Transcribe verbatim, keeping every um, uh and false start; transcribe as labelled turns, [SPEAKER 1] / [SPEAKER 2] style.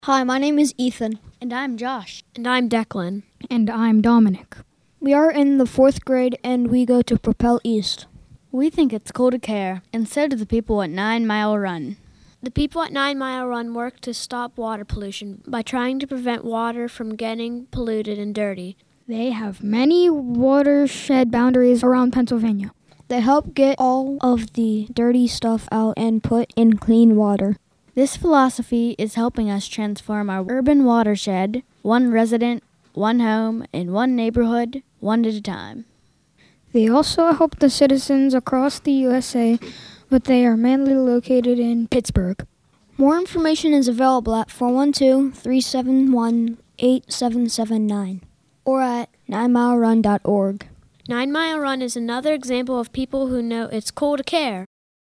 [SPEAKER 1] Hi, my name is Ethan.
[SPEAKER 2] And I'm Josh.
[SPEAKER 3] And I'm Declan.
[SPEAKER 4] And I'm Dominic.
[SPEAKER 1] We are in the fourth grade and we go to Propel East.
[SPEAKER 2] We think it's cool to care, and so do the people at Nine Mile Run.
[SPEAKER 3] The people at Nine Mile Run work to stop water pollution by trying to prevent water from getting polluted and dirty.
[SPEAKER 4] They have many watershed boundaries around Pennsylvania.
[SPEAKER 1] They help get all of the dirty stuff out and put in clean water.
[SPEAKER 2] This philosophy is helping us transform our urban watershed, one resident, one home, in one neighborhood, one at a time.
[SPEAKER 4] They also help the citizens across the U S A, but they are mainly located in Pittsburgh.
[SPEAKER 1] More information is available at four one two, three seven one, eight seven seven nine or at nine mile run dot org.
[SPEAKER 3] Nine Mile Run is another example of people who know it's cool to care.